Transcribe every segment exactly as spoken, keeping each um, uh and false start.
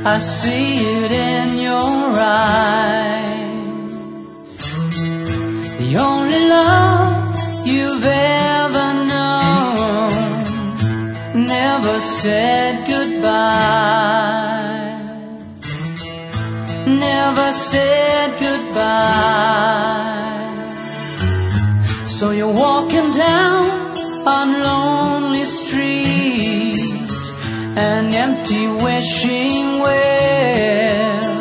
I see it in your eyes. The only love you've ever known never said goodbye, never said goodbye. So you're walking down a lonely street, an empty wishing well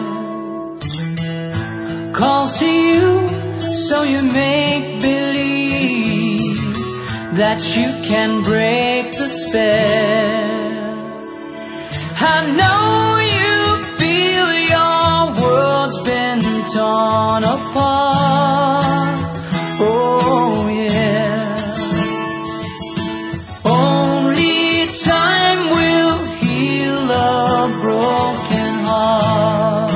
calls to you, so you make believe that you can break the spell. I know you feel your world's been torn apart. Oh yeah, only time will heal a broken heart.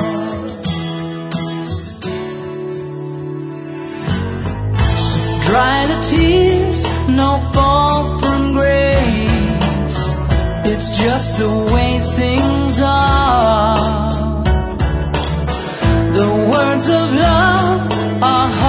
So dry the tears, no fault from grace, it's just the way things are. The words of love are